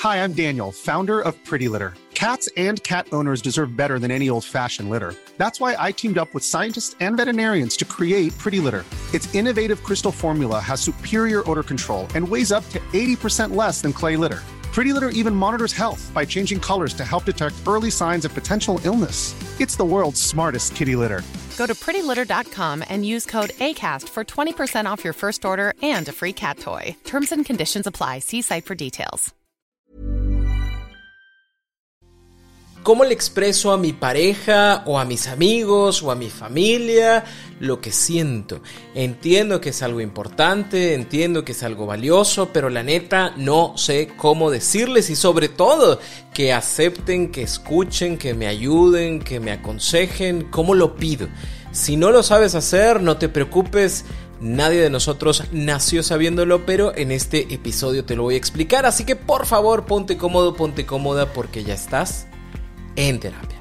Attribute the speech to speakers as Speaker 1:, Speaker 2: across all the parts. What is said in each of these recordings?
Speaker 1: Hi, I'm Daniel, founder of Pretty Litter. Cats and cat owners deserve better than any old-fashioned litter. That's why I teamed up with scientists and veterinarians to create Pretty Litter. Its innovative crystal formula has superior odor control and weighs up to 80% less than clay litter. Pretty Litter even monitors health by changing colors to help detect early signs of potential illness. It's the world's smartest kitty litter.
Speaker 2: Go to prettylitter.com and use code ACAST for 20% off your first order and a free cat toy. Terms and conditions apply. See site for details.
Speaker 3: ¿Cómo le expreso a mi pareja o a mis amigos o a mi familia lo que siento? Entiendo que es algo importante, entiendo que es algo valioso, pero la neta no sé cómo decirles y sobre todo que acepten, que escuchen, que me ayuden, que me aconsejen. ¿Cómo lo pido? Si no lo sabes hacer, no te preocupes. Nadie de nosotros nació sabiéndolo, pero en este episodio te lo voy a explicar. Así que por favor ponte cómodo, ponte cómoda porque ya estás en terapia.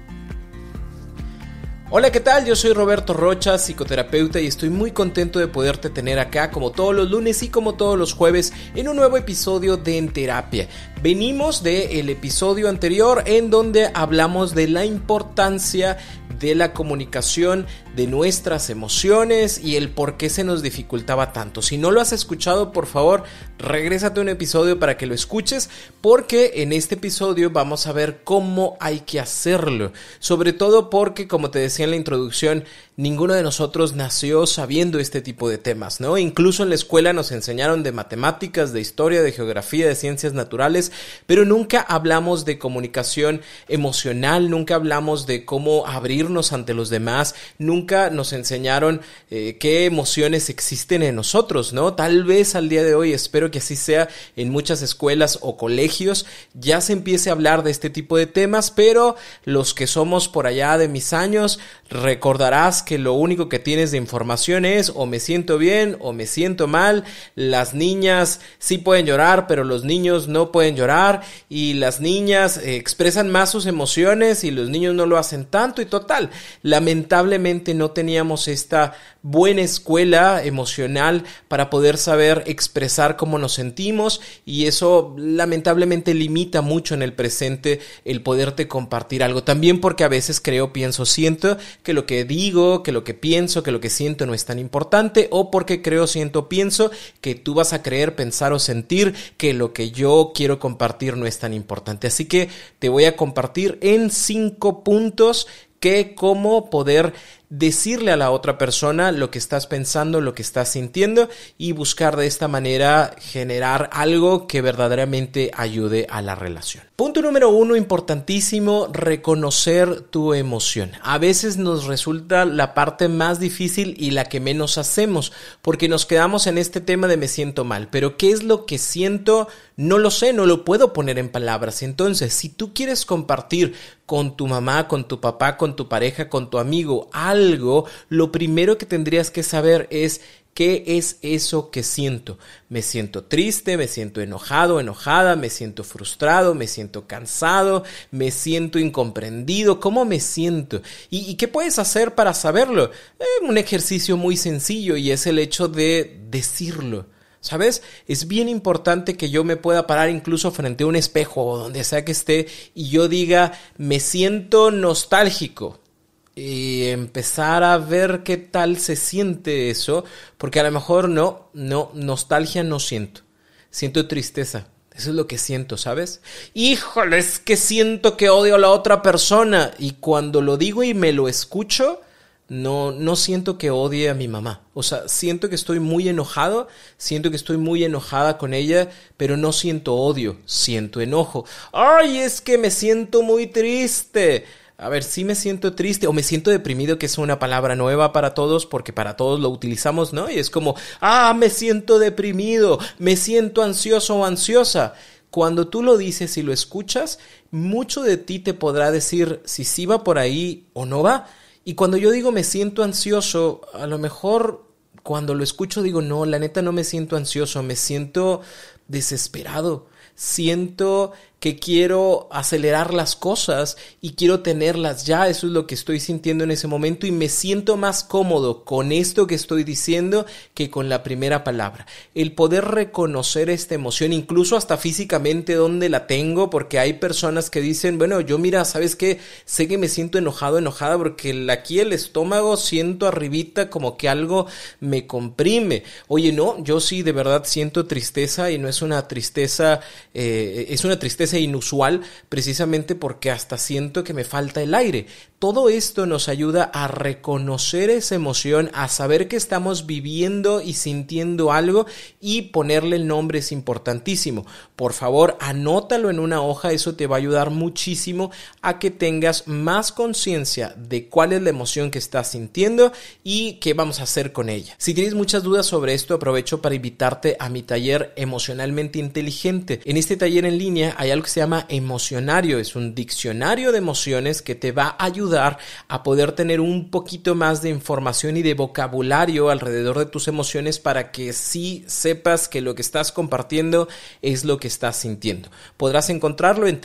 Speaker 3: Hola, ¿qué tal? Yo soy Roberto Rocha, psicoterapeuta, y estoy muy contento de poderte tener acá como todos los lunes y como todos los jueves en un nuevo episodio de En Terapia. Venimos del episodio anterior en donde hablamos de la importancia de la comunicación, de nuestras emociones y el por qué se nos dificultaba tanto. Si no lo has escuchado, por favor, regrésate a un episodio para que lo escuches, porque en este episodio vamos a ver cómo hay que hacerlo. Sobre todo porque, como te decía en la introducción, ninguno de nosotros nació sabiendo este tipo de temas, ¿no? Incluso en la escuela nos enseñaron de matemáticas, de historia, de geografía, de ciencias naturales, pero nunca hablamos de comunicación emocional, nunca hablamos de cómo abrirnos ante los demás, nunca nos enseñaron qué emociones existen en nosotros, ¿no? Tal vez al día de hoy, espero que así sea, en muchas escuelas o colegios ya se empiece a hablar de este tipo de temas, pero los que somos por allá de mis años, recordarás que lo único que tienes de información es o me siento bien o me siento mal. Las niñas sí pueden llorar, pero los niños no pueden llorar, y las niñas expresan más sus emociones y los niños no lo hacen tanto. Y total, lamentablemente no teníamos esta buena escuela emocional para poder saber expresar cómo nos sentimos, y eso lamentablemente limita mucho en el presente el poderte compartir algo. También porque a veces creo, pienso, siento que lo que digo, que lo que pienso, que lo que siento no es tan importante, o porque creo, siento, pienso que tú vas a creer, pensar o sentir que lo que yo quiero compartir no es tan importante. Así que te voy a compartir en 5 puntos cómo poder decirle a la otra persona lo que estás pensando, lo que estás sintiendo, y buscar de esta manera generar algo que verdaderamente ayude a la relación. Punto número 1, importantísimo: reconocer tu emoción. A veces nos resulta la parte más difícil y la que menos hacemos, porque nos quedamos en este tema de me siento mal, pero ¿qué es lo que siento? No lo sé, no lo puedo poner en palabras. Entonces, si tú quieres compartir con tu mamá, con tu papá, con tu pareja, con tu amigo algo, lo primero que tendrías que saber es ¿qué es eso que siento? Me siento triste, me siento enojado, enojada, me siento frustrado, me siento cansado, me siento incomprendido. ¿Cómo me siento? ¿Y qué puedes hacer para saberlo? Un ejercicio muy sencillo, y es el hecho de decirlo. ¿Sabes? Es bien importante que yo me pueda parar incluso frente a un espejo o donde sea que esté y yo diga, me siento nostálgico. Y empezar a ver qué tal se siente eso, porque a lo mejor nostalgia no siento. Siento tristeza. Eso es lo que siento, ¿sabes? Híjole, es que siento que odio a la otra persona. Y cuando lo digo y me lo escucho, no siento que odie a mi mamá. O sea, siento que estoy muy enojado, siento que estoy muy enojada con ella, pero no siento odio, siento enojo. ¡Ay, es que me siento muy triste! A ver, sí me siento triste o me siento deprimido, que es una palabra nueva para todos, porque para todos lo utilizamos, ¿no? Y es como, me siento deprimido, me siento ansioso o ansiosa. Cuando tú lo dices y lo escuchas, mucho de ti te podrá decir si sí va por ahí o no va. Y cuando yo digo me siento ansioso, a lo mejor cuando lo escucho digo, no, la neta no me siento ansioso, me siento desesperado. Siento que quiero acelerar las cosas y quiero tenerlas ya. Eso es lo que estoy sintiendo en ese momento y me siento más cómodo con esto que estoy diciendo que con la primera palabra. El poder reconocer esta emoción, incluso hasta físicamente dónde la tengo, porque hay personas que dicen, bueno, yo mira, ¿sabes qué? Sé que me siento enojada porque aquí el estómago siento arribita como que algo me comprime. Oye, no, yo sí de verdad siento tristeza y no es una tristeza, es una tristeza inusual precisamente porque hasta siento que me falta el aire. Todo esto nos ayuda a reconocer esa emoción, a saber que estamos viviendo y sintiendo algo y ponerle el nombre es importantísimo. Por favor, anótalo en una hoja, eso te va a ayudar muchísimo a que tengas más conciencia de cuál es la emoción que estás sintiendo y qué vamos a hacer con ella. Si tienes muchas dudas sobre esto, aprovecho para invitarte a mi taller Emocionalmente Inteligente. En este taller en línea hay algo que se llama Emocionario, es un diccionario de emociones que te va a ayudar a poder tener un poquito más de información y de vocabulario alrededor de tus emociones para que sí sepas que lo que estás compartiendo es lo que estás sintiendo. Podrás encontrarlo en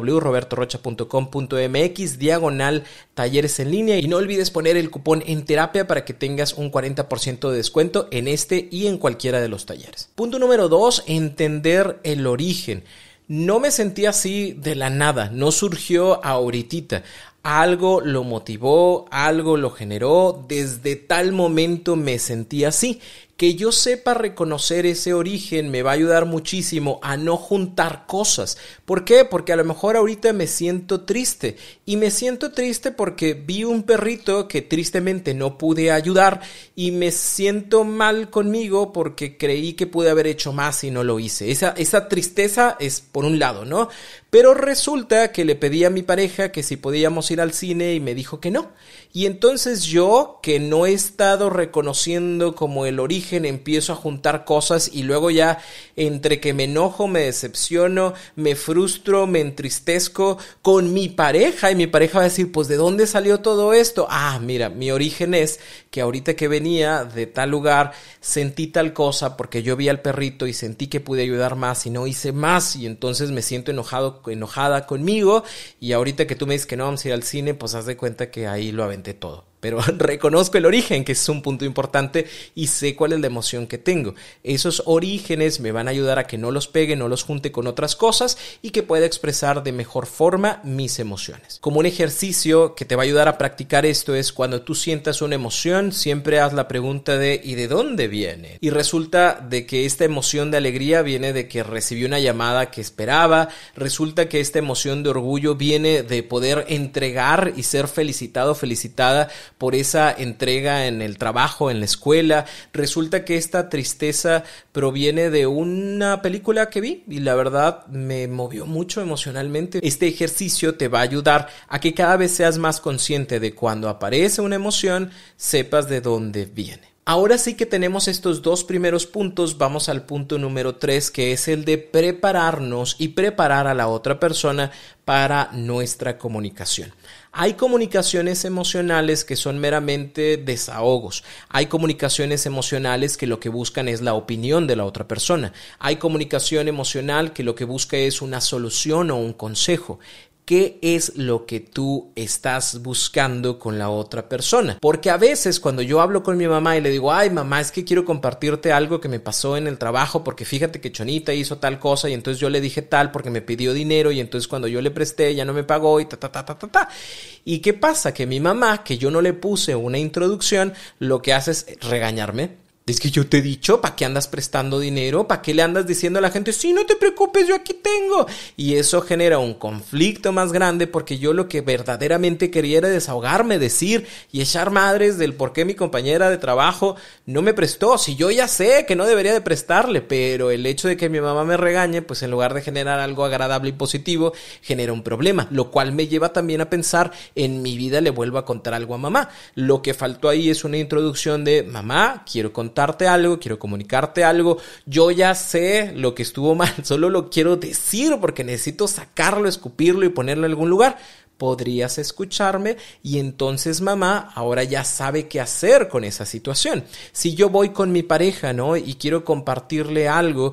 Speaker 3: www.robertorocha.com.mx/talleres en línea y no olvides poner el cupón en terapia para que tengas un 40% de descuento en este y en cualquiera de los talleres. Punto número 2, entender el origen. No me sentí así de la nada, no surgió ahoritita. Algo lo motivó, algo lo generó, desde tal momento me sentí así. Que yo sepa reconocer ese origen me va a ayudar muchísimo a no juntar cosas. ¿Por qué? Porque a lo mejor ahorita me siento triste y me siento triste porque vi un perrito que tristemente no pude ayudar y me siento mal conmigo porque creí que pude haber hecho más y no lo hice. Esa tristeza es por un lado, ¿no? Pero resulta que le pedí a mi pareja que si podíamos ir al cine y me dijo que no. Y entonces yo, que no he estado reconociendo como el origen, empiezo a juntar cosas y luego ya entre que me enojo, me decepciono, me frustro, me entristezco con mi pareja y mi pareja va a decir, pues ¿de dónde salió todo esto? Ah, mira, mi origen es que ahorita que venía de tal lugar sentí tal cosa porque yo vi al perrito y sentí que pude ayudar más y no hice más y entonces me siento enojada conmigo y ahorita que tú me dices que no vamos a ir al cine, pues haz de cuenta que ahí lo aventé todo. Pero reconozco el origen, que es un punto importante, y sé cuál es la emoción que tengo. Esos orígenes me van a ayudar a que no los pegue, no los junte con otras cosas y que pueda expresar de mejor forma mis emociones. Como un ejercicio que te va a ayudar a practicar esto es cuando tú sientas una emoción, siempre haz la pregunta de ¿y de dónde viene? Y resulta de que esta emoción de alegría viene de que recibí una llamada que esperaba, resulta que esta emoción de orgullo viene de poder entregar y ser felicitado, felicitada por esa entrega en el trabajo, en la escuela. Resulta que esta tristeza proviene de una película que vi y la verdad me movió mucho emocionalmente. Este ejercicio te va a ayudar a que cada vez seas más consciente de cuando aparece una emoción, sepas de dónde viene. Ahora sí que tenemos estos dos primeros puntos, vamos al punto número 3, que es el de prepararnos y preparar a la otra persona para nuestra comunicación. Hay comunicaciones emocionales que son meramente desahogos. Hay comunicaciones emocionales que lo que buscan es la opinión de la otra persona. Hay comunicación emocional que lo que busca es una solución o un consejo. ¿Qué es lo que tú estás buscando con la otra persona? Porque a veces cuando yo hablo con mi mamá y le digo, ay mamá, es que quiero compartirte algo que me pasó en el trabajo porque fíjate que Chonita hizo tal cosa y entonces yo le dije tal porque me pidió dinero y entonces cuando yo le presté ya no me pagó y ta. ¿Y qué pasa? Que mi mamá, que yo no le puse una introducción, lo que hace es regañarme. Es que yo te he dicho, ¿para qué andas prestando dinero? ¿Para qué le andas diciendo a la gente, sí, no te preocupes, yo aquí tengo? Y eso genera un conflicto más grande porque yo lo que verdaderamente quería era desahogarme, decir y echar madres del por qué mi compañera de trabajo no me prestó. Si yo ya sé que no debería de prestarle, pero el hecho de que mi mamá me regañe, pues en lugar de generar algo agradable y positivo, genera un problema, lo cual me lleva también a pensar, en mi vida le vuelvo a contar algo a mamá. Lo que faltó ahí es una introducción de, mamá, quiero contarte algo, quiero comunicarte algo, yo ya sé lo que estuvo mal, solo lo quiero decir porque necesito sacarlo, escupirlo y ponerlo en algún lugar. Podrías escucharme y entonces mamá ahora ya sabe qué hacer con esa situación. Si yo voy con mi pareja, ¿no? Y quiero compartirle algo,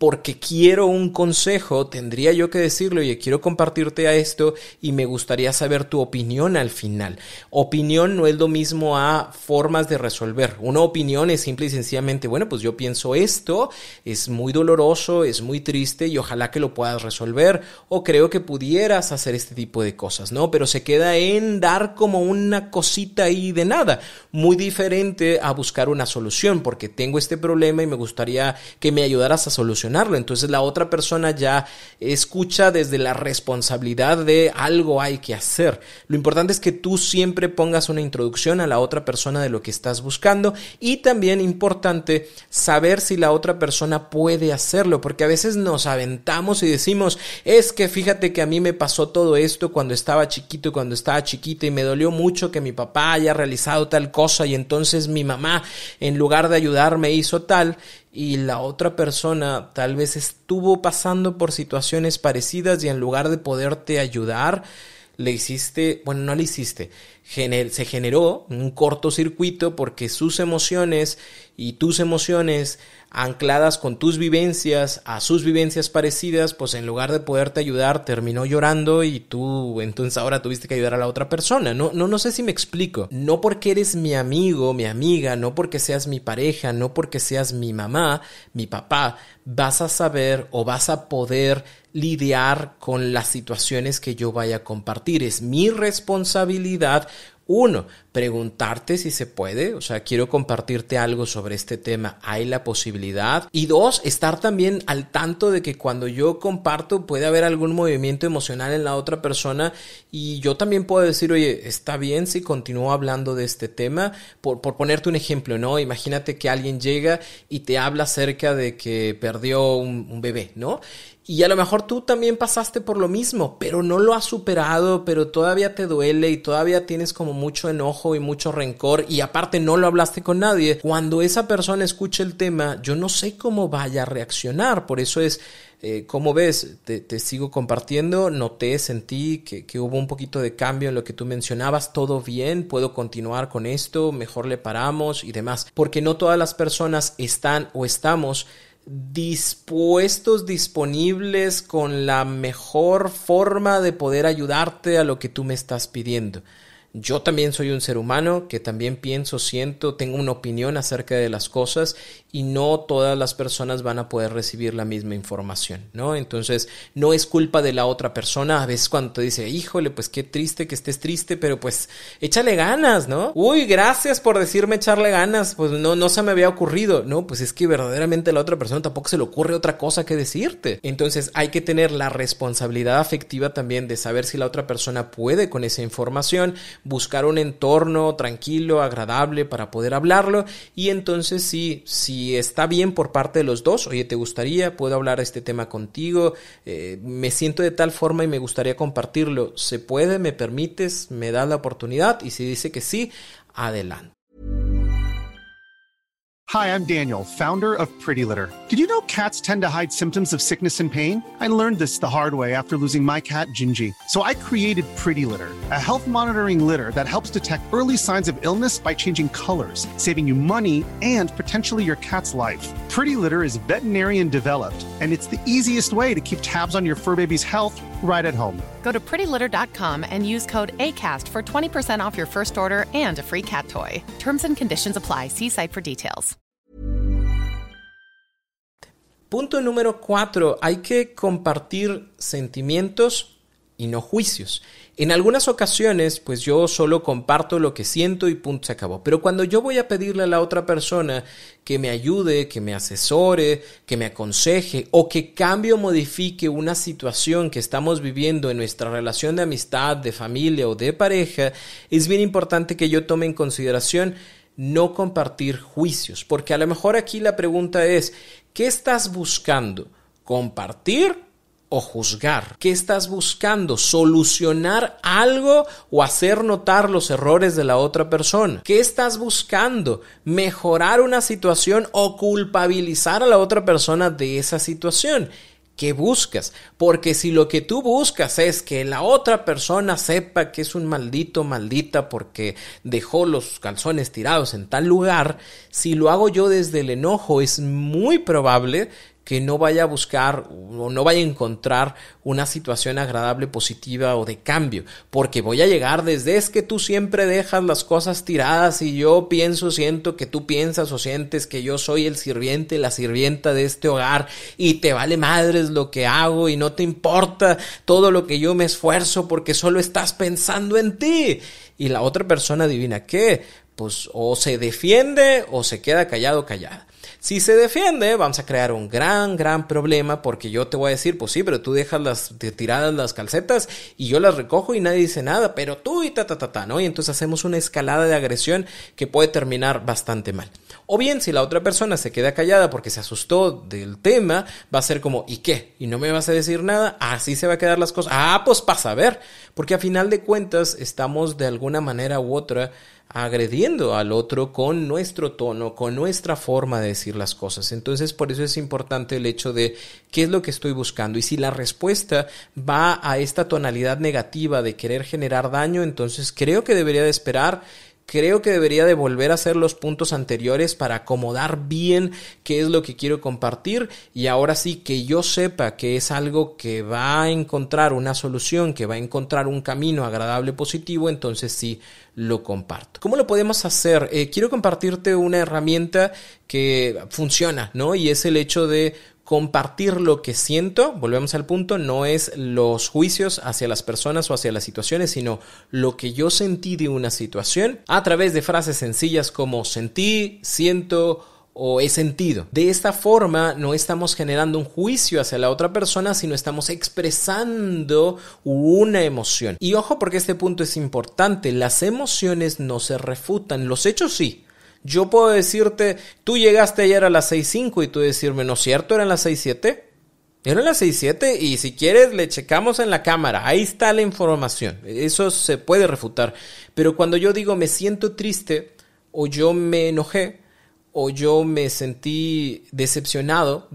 Speaker 3: porque quiero un consejo, tendría yo que decirle, oye, quiero compartirte a esto y me gustaría saber tu opinión al final. Opinión no es lo mismo a formas de resolver. Una opinión es simple y sencillamente, bueno, pues yo pienso esto, es muy doloroso, es muy triste y ojalá que lo puedas resolver, o creo que pudieras hacer este tipo de cosas, ¿no? Pero se queda en dar como una cosita ahí de nada, muy diferente a buscar una solución, porque tengo este problema y me gustaría que me ayudaras a solucionarlo. Entonces la otra persona ya escucha desde la responsabilidad de algo hay que hacer. Lo importante es que tú siempre pongas una introducción a la otra persona de lo que estás buscando, y también importante saber si la otra persona puede hacerlo, porque a veces nos aventamos y decimos, es que fíjate que a mí me pasó todo esto cuando estaba chiquito y cuando estaba chiquita y me dolió mucho que mi papá haya realizado tal cosa y entonces mi mamá en lugar de ayudarme hizo tal, y la otra persona tal vez estuvo pasando por situaciones parecidas y en lugar de poderte ayudar, le hiciste, bueno, no le hiciste, se generó un cortocircuito porque sus emociones y tus emociones ancladas con tus vivencias a sus vivencias parecidas, pues en lugar de poderte ayudar terminó llorando y tú entonces ahora tuviste que ayudar a la otra persona. No sé si me explico. No porque eres mi amigo, mi amiga, no porque seas mi pareja, no porque seas mi mamá, mi papá, vas a saber o vas a poder lidiar con las situaciones que yo vaya a compartir. Es mi responsabilidad. 1, preguntarte si se puede, o sea, quiero compartirte algo sobre este tema, ¿hay la posibilidad? Y 2, estar también al tanto de que cuando yo comparto puede haber algún movimiento emocional en la otra persona y yo también puedo decir, oye, está bien si continúo hablando de este tema, por ponerte un ejemplo, ¿no? Imagínate que alguien llega y te habla acerca de que perdió un bebé, ¿no? Y a lo mejor tú también pasaste por lo mismo, pero no lo has superado, pero todavía te duele y todavía tienes como mucho enojo y mucho rencor y aparte no lo hablaste con nadie. Cuando esa persona escuche el tema, yo no sé cómo vaya a reaccionar. Por eso es, como ves, te sigo compartiendo, noté, sentí que hubo un poquito de cambio en lo que tú mencionabas. Todo bien, puedo continuar con esto, mejor le paramos y demás. Porque no todas las personas están o estamos dispuestos, disponibles con la mejor forma de poder ayudarte a lo que tú me estás pidiendo. Yo también soy un ser humano que también pienso, siento, tengo una opinión acerca de las cosas y no todas las personas van a poder recibir la misma información, ¿no? Entonces, no es culpa de la otra persona. A veces cuando te dice, híjole, pues qué triste que estés triste, pero pues échale ganas, ¿no? Uy, gracias por decirme echarle ganas, pues no se me había ocurrido. No, pues es que verdaderamente a la otra persona tampoco se le ocurre otra cosa que decirte. Entonces, hay que tener la responsabilidad afectiva también de saber si la otra persona puede con esa información, buscar un entorno tranquilo, agradable para poder hablarlo y entonces si está bien por parte de los dos, oye, ¿te gustaría? ¿Puedo hablar este tema contigo? Me siento de tal forma y me gustaría compartirlo. ¿Se puede? ¿Me permites? ¿Me das la oportunidad? Y si dice que sí, adelante.
Speaker 1: Hi, I'm Daniel, founder of Pretty Litter. Did you know cats tend to hide symptoms of sickness and pain? I learned this the hard way after losing my cat, Gingy. So I created Pretty Litter, a health monitoring litter that helps detect early signs of illness by changing colors, saving you money and potentially your cat's life. Pretty Litter is veterinarian developed, and it's the easiest way to keep tabs on your fur baby's health right at home.
Speaker 2: Go to prettylitter.com and use code ACAST for 20% off your first order and a free cat toy. Terms and conditions apply. See site for details.
Speaker 3: Punto número 4, hay que compartir sentimientos y no juicios. En algunas ocasiones, pues yo solo comparto lo que siento y punto, se acabó. Pero cuando yo voy a pedirle a la otra persona que me ayude, que me asesore, que me aconseje o que cambie o modifique una situación que estamos viviendo en nuestra relación de amistad, de familia o de pareja, es bien importante que yo tome en consideración no compartir juicios. Porque a lo mejor aquí la pregunta es, ¿qué estás buscando? ¿Compartir o juzgar? ¿Qué estás buscando? ¿Solucionar algo o hacer notar los errores de la otra persona? ¿Qué estás buscando? ¿Mejorar una situación o culpabilizar a la otra persona de esa situación? ¿Qué buscas? Porque si lo que tú buscas es que la otra persona sepa que es un maldito, maldita porque dejó los calzones tirados en tal lugar, si lo hago yo desde el enojo, es muy probable que no vaya a buscar o no vaya a encontrar una situación agradable, positiva o de cambio, porque voy a llegar desde es que tú siempre dejas las cosas tiradas y yo siento que tú piensas o sientes que yo soy el sirviente, la sirvienta de este hogar y te vale madres lo que hago y no te importa todo lo que yo me esfuerzo porque solo estás pensando en ti. Y la otra persona, adivina qué, pues o se defiende o se queda callado o callada. Si se defiende, vamos a crear un gran problema porque yo te voy a decir, pues sí, pero tú dejas tiradas las calcetas y yo las recojo y nadie dice nada, pero tú y ¿no? Y entonces hacemos una escalada de agresión que puede terminar bastante mal. O bien, si la otra persona se queda callada porque se asustó del tema, va a ser como, ¿y qué? ¿Y no me vas a decir nada? ¿Así se va a quedar las cosas? Pues pasa a ver, porque a final de cuentas estamos de alguna manera u otra agrediendo al otro con nuestro tono, con nuestra forma de decir las cosas. Entonces, por eso es importante el hecho de qué es lo que estoy buscando. Y si la respuesta va a esta tonalidad negativa de querer generar daño, entonces creo que debería de esperar. Creo que debería de volver a hacer los puntos anteriores para acomodar bien qué es lo que quiero compartir y ahora sí que yo sepa que es algo que va a encontrar una solución, que va a encontrar un camino agradable, positivo, entonces sí lo comparto. ¿Cómo lo podemos hacer? Quiero compartirte una herramienta que funciona, ¿no? Y es el hecho de compartir lo que siento. Volvemos al punto, no es los juicios hacia las personas o hacia las situaciones, sino lo que yo sentí de una situación a través de frases sencillas como sentí, siento o he sentido. De esta forma no estamos generando un juicio hacia la otra persona, sino estamos expresando una emoción. Y ojo, porque este punto es importante, las emociones no se refutan, los hechos sí. Yo puedo decirte, tú llegaste ayer a las 6:05 y tú decirme, ¿no es cierto? ¿Eran las 6:07? Eran las 6:07 y si quieres le checamos en la cámara. Ahí está la información. Eso se puede refutar. Pero cuando yo digo me siento triste o yo me enojé o yo me sentí decepcionada,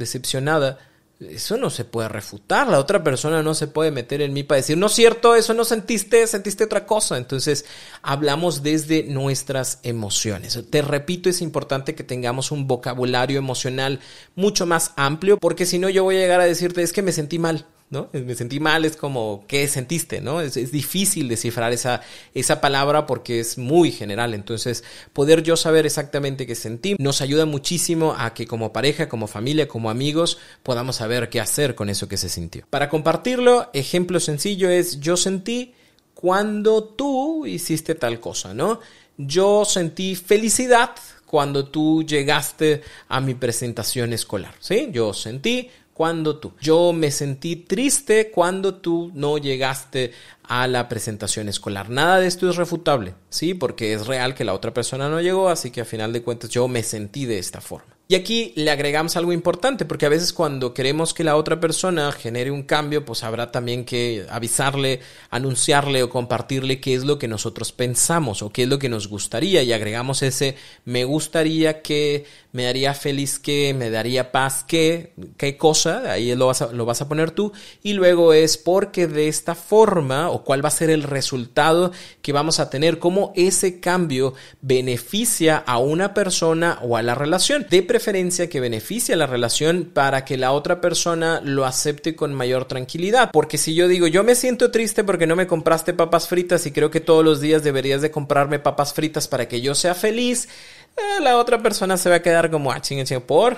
Speaker 3: eso no se puede refutar. La otra persona no se puede meter en mí para decir, no es cierto, eso no sentiste otra cosa. Entonces, hablamos desde nuestras emociones. Te repito, es importante que tengamos un vocabulario emocional mucho más amplio, porque si no yo voy a llegar a decirte, es que me sentí mal, ¿no? Me sentí mal, es como, ¿qué sentiste? ¿No? Es difícil descifrar esa palabra porque es muy general. Entonces, poder yo saber exactamente qué sentí nos ayuda muchísimo a que como pareja, como familia, como amigos, podamos saber qué hacer con eso que se sintió. Para compartirlo, ejemplo sencillo es, yo sentí cuando tú hiciste tal cosa, ¿no? Yo sentí felicidad cuando tú llegaste a mi presentación escolar, ¿sí? Yo sentí cuando tú. Yo me sentí triste cuando tú no llegaste a la presentación escolar. Nada de esto es refutable, ¿sí? Porque es real que la otra persona no llegó, así que a final de cuentas yo me sentí de esta forma. Y aquí le agregamos algo importante, porque a veces cuando queremos que la otra persona genere un cambio, pues habrá también que avisarle, anunciarle o compartirle qué es lo que nosotros pensamos o qué es lo que nos gustaría. Y agregamos ese me gustaría que, me haría feliz que, me daría paz que, qué cosa, ahí lo vas a poner tú. Y luego es porque de esta forma o cuál va a ser el resultado que vamos a tener, cómo ese cambio beneficia a una persona o a la relación. De preferencia que beneficie a la relación para que la otra persona lo acepte con mayor tranquilidad. Porque si yo digo, yo me siento triste porque no me compraste papas fritas y creo que todos los días deberías de comprarme papas fritas para que yo sea feliz, la otra persona se va a quedar como, ¿por?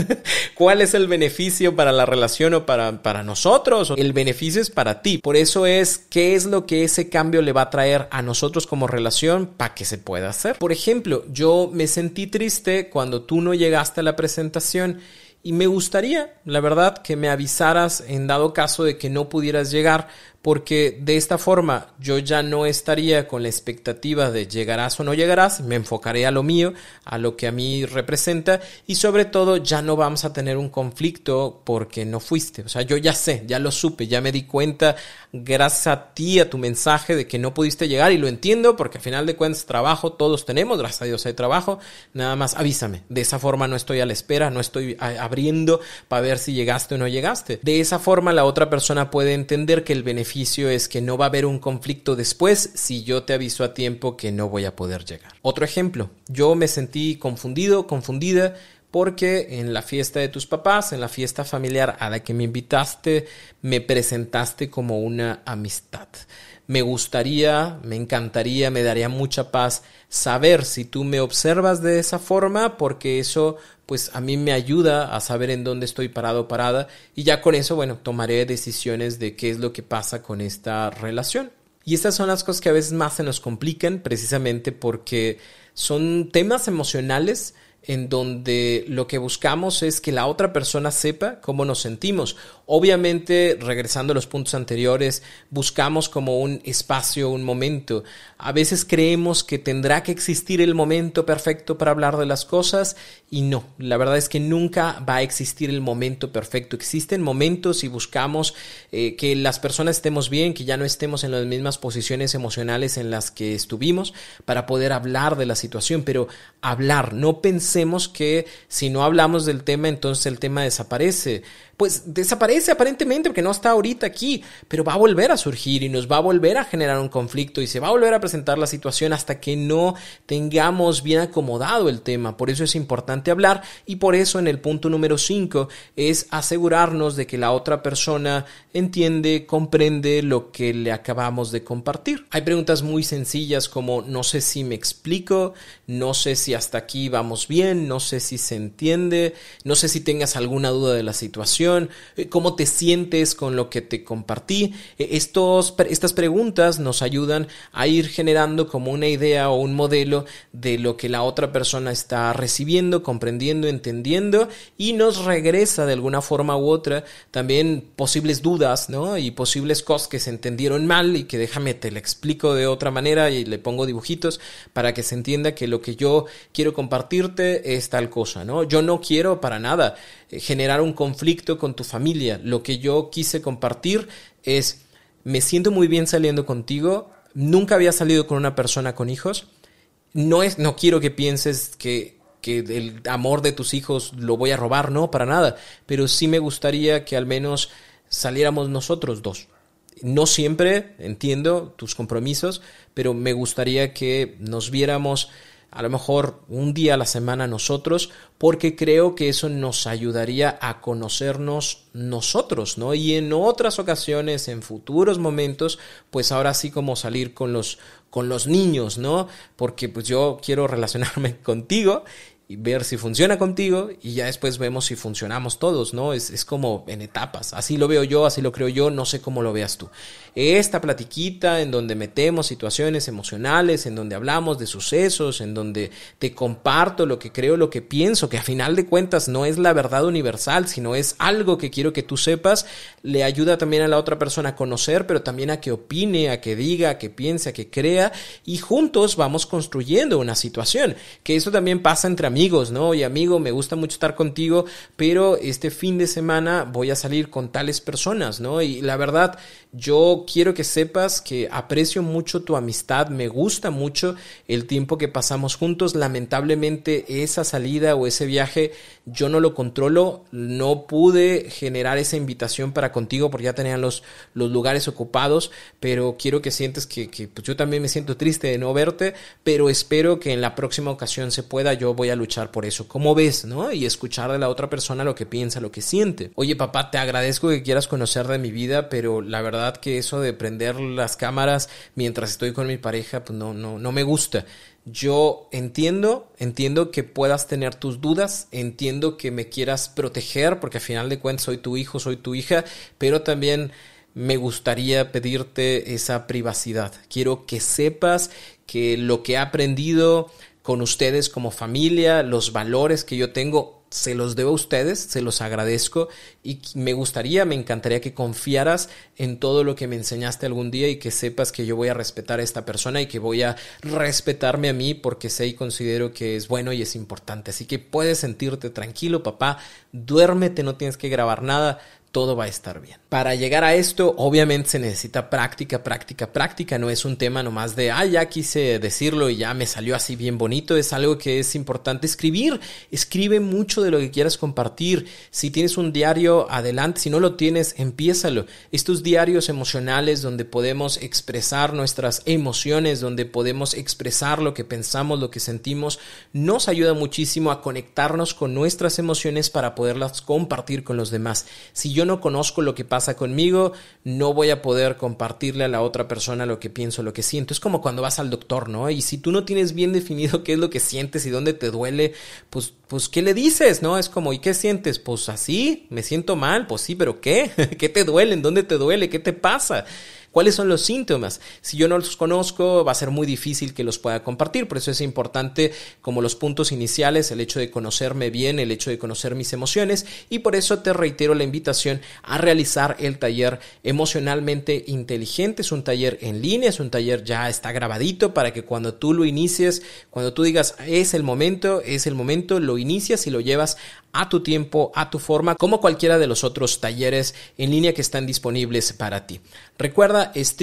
Speaker 3: ¿Cuál es el beneficio para la relación o para nosotros? El beneficio es para ti. Por eso es, ¿qué es lo que ese cambio le va a traer a nosotros como relación para que se pueda hacer? Por ejemplo, yo me sentí triste cuando tú no llegaste a la presentación y me gustaría, la verdad, que me avisaras en dado caso de que no pudieras llegar, porque de esta forma yo ya no estaría con la expectativa de llegarás o no llegarás, me enfocaré a lo mío, a lo que a mí representa y sobre todo ya no vamos a tener un conflicto porque no fuiste. O sea, yo ya sé, ya lo supe, ya me di cuenta gracias a ti, a tu mensaje de que no pudiste llegar y lo entiendo porque al final de cuentas trabajo todos tenemos, gracias a Dios hay trabajo, nada más avísame. De esa forma no estoy a la espera, no estoy abriendo para ver si llegaste o no llegaste. De esa forma la otra persona puede entender que el beneficio es que no va a haber un conflicto después si yo te aviso a tiempo que no voy a poder llegar. Otro ejemplo, yo me sentí confundida porque en la fiesta de tus papás, en la fiesta familiar a la que me invitaste, me presentaste como una amistad. Me gustaría, me encantaría, me daría mucha paz saber si tú me observas de esa forma, porque eso pues a mí me ayuda a saber en dónde estoy parado o parada, y ya con eso, bueno, tomaré decisiones de qué es lo que pasa con esta relación. Y estas son las cosas que a veces más se nos complican, precisamente porque son temas emocionales en donde lo que buscamos es que la otra persona sepa cómo nos sentimos. Obviamente, regresando a los puntos anteriores, buscamos como un espacio, un momento. A veces creemos que tendrá que existir el momento perfecto para hablar de las cosas, y no, la verdad es que nunca va a existir el momento perfecto. Existen momentos y buscamos que las personas estemos bien, que ya no estemos en las mismas posiciones emocionales en las que estuvimos para poder hablar de la situación, pero hablar, no pensemos que si no hablamos del tema, entonces el tema desaparece. Pues desaparece aparentemente porque no está ahorita aquí, pero va a volver a surgir y nos va a volver a generar un conflicto y se va a volver a presentar la situación hasta que no tengamos bien acomodado el tema. Por eso es importante hablar, y por eso en el punto número 5 es asegurarnos de que la otra persona entiende, comprende lo que le acabamos de compartir. Hay preguntas muy sencillas como: no sé si me explico, no sé si hasta aquí vamos bien, no sé si se entiende, no sé si tengas alguna duda de la situación, cómo te sientes con lo que te compartí. Estas preguntas nos ayudan a ir generando como una idea o un modelo de lo que la otra persona está recibiendo, comprendiendo, entendiendo, y nos regresa de alguna forma u otra también posibles dudas, ¿no? Y posibles cosas que se entendieron mal y que déjame te la explico de otra manera y le pongo dibujitos para que se entienda que lo que yo quiero compartirte es tal cosa, ¿no? Yo no quiero para nada generar un conflicto con tu familia. Lo que yo quise compartir es: me siento muy bien saliendo contigo, nunca había salido con una persona con hijos, no quiero que pienses que el amor de tus hijos lo voy a robar, no, para nada, pero sí me gustaría que al menos saliéramos nosotros dos. No siempre entiendo tus compromisos, pero me gustaría que nos viéramos a lo mejor un día a la semana nosotros, porque creo que eso nos ayudaría a conocernos nosotros, ¿no? Y en otras ocasiones, en futuros momentos, pues ahora sí como salir con los niños, ¿no? Porque pues yo quiero relacionarme contigo y ver si funciona contigo, y ya después vemos si funcionamos todos, ¿no? Es como en etapas. Así lo veo yo, así lo creo yo, no sé cómo lo veas tú. Esta platiquita en donde metemos situaciones emocionales, en donde hablamos de sucesos, en donde te comparto lo que creo, lo que pienso, que a final de cuentas no es la verdad universal, sino es algo que quiero que tú sepas, le ayuda también a la otra persona a conocer, pero también a que opine, a que diga, a que piense, a que crea, y juntos vamos construyendo una situación. Que eso también pasa entre amigos, ¿no? Oye, amigo, me gusta mucho estar contigo, pero este fin de semana voy a salir con tales personas, ¿no? Y la verdad, yo quiero que sepas que aprecio mucho tu amistad, me gusta mucho el tiempo que pasamos juntos. Lamentablemente esa salida o ese viaje yo no lo controlo, no pude generar esa invitación para contigo porque ya tenían los lugares ocupados, pero quiero que sientes que pues yo también me siento triste de no verte, pero espero que en la próxima ocasión se pueda. Yo voy a luchar por eso. ¿Cómo ves, no? Y escuchar de la otra persona lo que piensa, lo que siente. Oye, papá, te agradezco que quieras conocer de mi vida, pero la verdad que eso de prender las cámaras mientras estoy con mi pareja, pues no me gusta. Yo entiendo que puedas tener tus dudas, entiendo que me quieras proteger, porque al final de cuentas soy tu hijo, soy tu hija, pero también me gustaría pedirte esa privacidad. Quiero que sepas que lo que he aprendido con ustedes como familia, los valores que yo tengo, se los debo a ustedes, se los agradezco, y me encantaría que confiaras en todo lo que me enseñaste algún día, y que sepas que yo voy a respetar a esta persona y que voy a respetarme a mí porque sé y considero que es bueno y es importante. Así que puedes sentirte tranquilo, papá, duérmete, no tienes que grabar nada. todo va a estar bien. Para llegar a esto, obviamente se necesita práctica. No es un tema nomás de, ya quise decirlo y ya me salió así bien bonito. Es algo que es importante escribir. Escribe mucho de lo que quieras compartir. Si tienes un diario, adelante. Si no lo tienes, empiézalo. Estos diarios emocionales donde podemos expresar nuestras emociones, donde podemos expresar lo que pensamos, lo que sentimos, nos ayuda muchísimo a conectarnos con nuestras emociones para poderlas compartir con los demás. Si yo no conozco lo que pasa conmigo, no voy a poder compartirle a la otra persona lo que pienso, lo que siento. Es como cuando vas al doctor, ¿no? Y si tú no tienes bien definido qué es lo que sientes y dónde te duele, pues ¿qué le dices, no? Es como, ¿y qué sientes? Pues así, me siento mal. Pues sí, ¿pero qué? ¿Qué te duele? ¿En dónde te duele? ¿Qué te pasa? ¿Cuáles son los síntomas? Si yo no los conozco, va a ser muy difícil que los pueda compartir. Por eso es importante, como los puntos iniciales, el hecho de conocerme bien, el hecho de conocer mis emociones. Y por eso te reitero la invitación a realizar el taller Emocionalmente Inteligente. Es un taller en línea, es un taller ya está grabadito para que cuando tú lo inicies, cuando tú digas es el momento, lo inicias y lo llevas a tu tiempo, a tu forma, como cualquiera de los otros talleres en línea que están disponibles para ti. Recuerda, es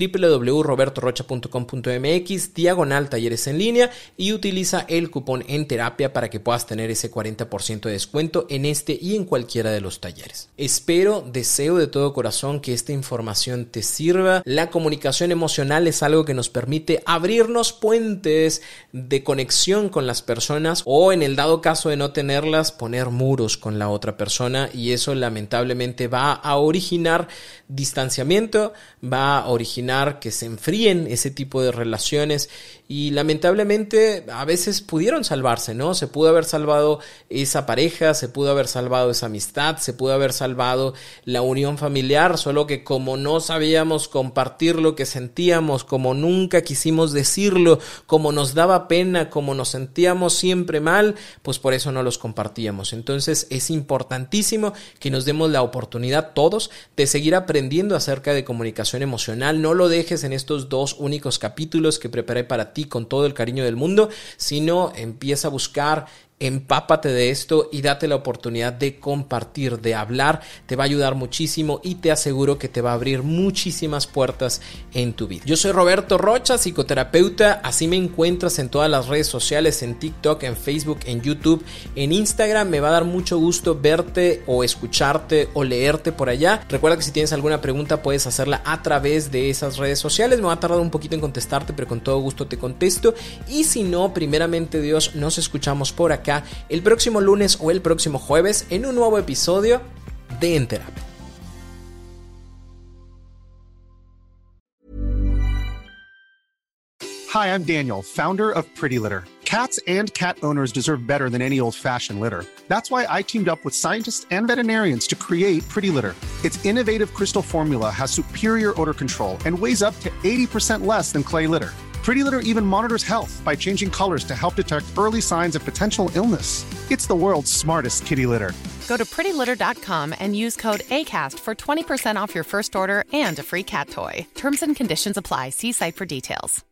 Speaker 3: www.robertorrocha.com.mx/talleres en línea y utiliza el cupón en terapia para que puedas tener ese 40% de descuento en este y en cualquiera de los talleres. Deseo de todo corazón que esta información te sirva. La comunicación emocional es algo que nos permite abrirnos puentes de conexión con las personas o, en el dado caso de no tenerlas, poner muros con la otra persona, y eso lamentablemente va a originar distanciamiento, va a originar que se enfríen ese tipo de relaciones, y lamentablemente a veces pudieron salvarse, ¿no? Se pudo haber salvado esa pareja, se pudo haber salvado esa amistad, se pudo haber salvado la unión familiar, solo que como no sabíamos compartir lo que sentíamos, como nunca quisimos decirlo, como nos daba pena, como nos sentíamos siempre mal, pues por eso no los compartíamos. Entonces es importantísimo que nos demos la oportunidad todos de seguir aprendiendo acerca de comunicación emocional. No lo dejes en estos 2 únicos capítulos que preparé para ti con todo el cariño del mundo, sino empieza a buscar, empápate de esto y date la oportunidad de compartir, de hablar. Te va a ayudar muchísimo y te aseguro que te va a abrir muchísimas puertas en tu vida. Yo soy Roberto Rocha, psicoterapeuta. Así me encuentras en todas las redes sociales, en TikTok, en Facebook, en YouTube, en Instagram. Me va a dar mucho gusto verte o escucharte o leerte por allá. Recuerda que si tienes alguna pregunta puedes hacerla a través de esas redes sociales. Me va a tardar un poquito en contestarte, pero con todo gusto te contesto. Y si no, primeramente Dios, nos escuchamos por acá el próximo lunes o el próximo jueves en un nuevo episodio de En Terapia.
Speaker 1: Hi, I'm Daniel, founder of Pretty Litter. Cats and cat owners deserve better than any old-fashioned litter. That's why I teamed up with scientists and veterinarians to create Pretty Litter. Its innovative crystal formula has superior odor control and weighs up to 80% less than clay litter. Pretty Litter even monitors health by changing colors to help detect early signs of potential illness. It's the world's smartest kitty litter.
Speaker 2: Go to prettylitter.com and use code ACAST for 20% off your first order and a free cat toy. Terms and conditions apply. See site for details.